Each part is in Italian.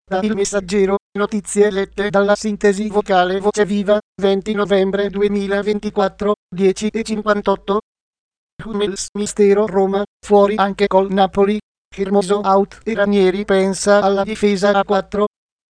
Da Il Messaggero, notizie lette dalla sintesi vocale Voce Viva, 20 novembre 2024, 10:58. Hummels, mistero Roma, fuori anche col Napoli. Hermoso out e Ranieri pensa alla difesa a 4.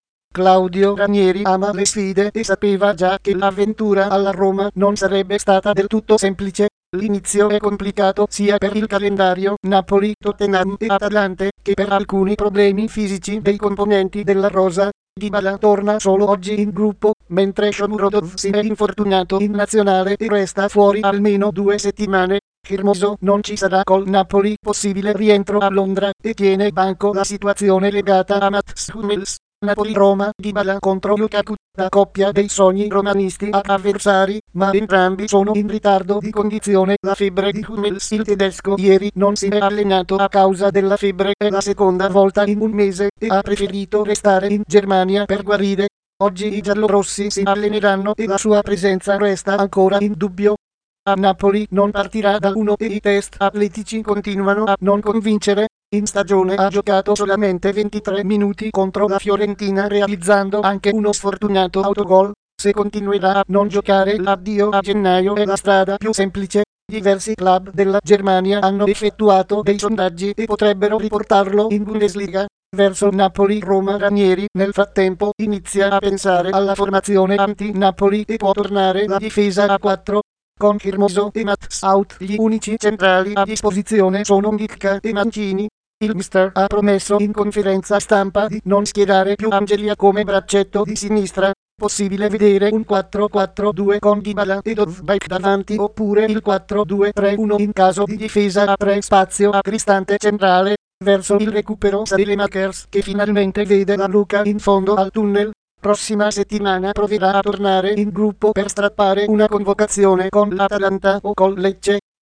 Claudio Ranieri ama le sfide e sapeva già che l'avventura alla Roma non sarebbe stata del tutto semplice. L'inizio è complicato sia per il calendario Napoli, Tottenham e Atalante, che per alcuni problemi fisici dei componenti della rosa. Dybala torna solo oggi in gruppo, mentre Shomurodov si è infortunato in nazionale e resta fuori almeno 2 settimane. Hermoso non ci sarà col Napoli, possibile rientro a Londra, e tiene banco la situazione legata a Mats Hummels. Napoli-Roma, Dybala contro Lukaku, la coppia dei sogni romanisti ad avversari, ma entrambi sono in ritardo di condizione. La febbre di Hummels, il tedesco, ieri non si è allenato a causa della febbre, è la seconda volta in un mese, e ha preferito restare in Germania per guarire. Oggi i giallorossi si alleneranno e la sua presenza resta ancora in dubbio. A Napoli non partirà da 1 e i test atletici continuano a non convincere. In stagione ha giocato solamente 23 minuti contro la Fiorentina, realizzando anche uno sfortunato autogol. Se continuerà a non giocare, l'addio a gennaio è la strada più semplice. Diversi club della Germania hanno effettuato dei sondaggi e potrebbero riportarlo in Bundesliga. Verso Napoli-Roma, Ranieri nel frattempo inizia a pensare alla formazione anti-Napoli e può tornare la difesa a 4. Con Hermoso e Mats out, gli unici centrali a disposizione sono Ndicka e Mancini. Il mister ha promesso in conferenza stampa di non schierare più Angelia come braccetto di sinistra. Possibile vedere un 4-4-2 con Dybala e Dovbyk davanti, oppure il 4-2-3-1 in caso di difesa a 3, spazio a Cristante centrale. Verso il recupero Saelemaekers, che finalmente vede la luce in fondo al tunnel. Prossima settimana proverà a tornare in gruppo per strappare una convocazione con l'Atalanta o col Lecce.